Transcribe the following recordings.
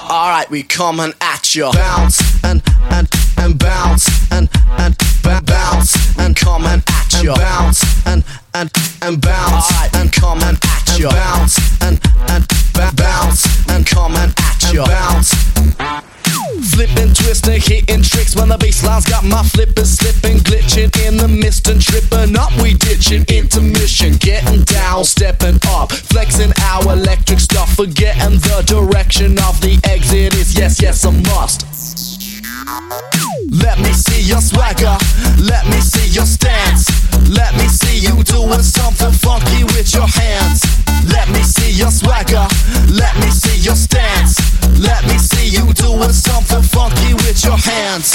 Alright, we coming at you. Bounce and bounce and bounce and coming at you. Bounce and bounce and coming at you. Bounce and bounce and coming at you. Bounce. Flipping, twisting, hitting tricks when the bassline's got my flippers slipping, glitching in the mist and tripping up. We ditching intermission, getting down, stepping up, flexing our electric stuff, forgetting the direction of the exit is yes, yes, a must. Let me see your swagger, let me see your stance, let me see you doing something funky with your hands. Let me see your swagger, let me see your stance, let me see you doing something funky with your hands.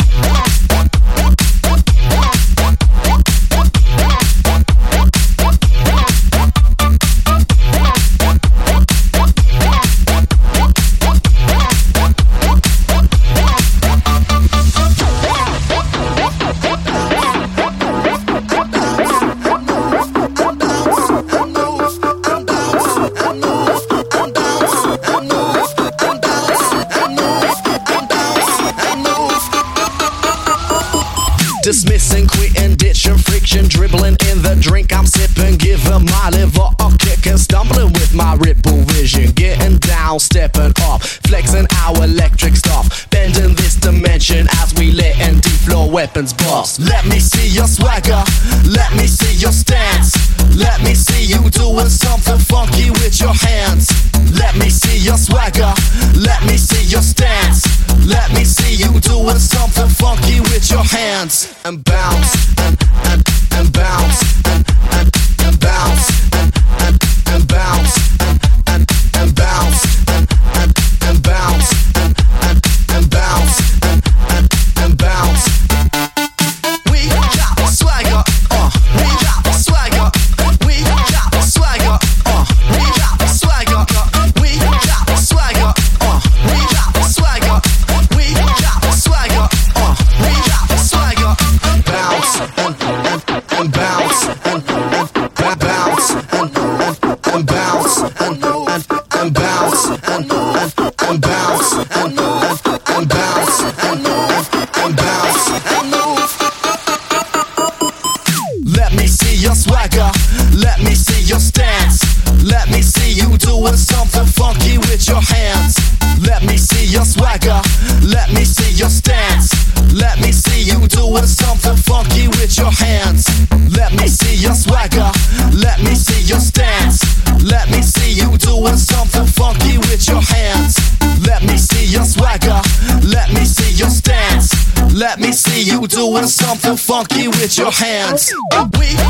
Dismissing, quitting, ditching, friction, dribbling in the drink I'm sipping, giving my liver a kick and stumbling with my ripple vision, getting down, stepping up, flexing our electric stuff, bending this dimension as we letting deep floor weapons bust. Let me see your swagger, let me see your stance, let me see you doing something funky with your hands. Let me see your swagger, let me see your stance, let me see you doing something funky with your hands. And bounce and bounce and bounce and bounce and bounce and bounce and bounce and bounce. We got swagger, we got swagger, we got swagger, we got swagger, we got swagger, we got swagger, we got swagger, we got swagger. Bounce and bounce and bounce and bounce and bounce and bounce and bounce and bounce and move. Let me see your swagger, let me see your stance, let me see you doing something funky with your hands. Let me see your swagger, let me see your stance, let me see you doing something funky with your hands. Let me see your swagger, let me see your stance, let me see you doing something funky with your hands. Let me see your swagger, let me see your stance, let me see you doing something funky with your hands. We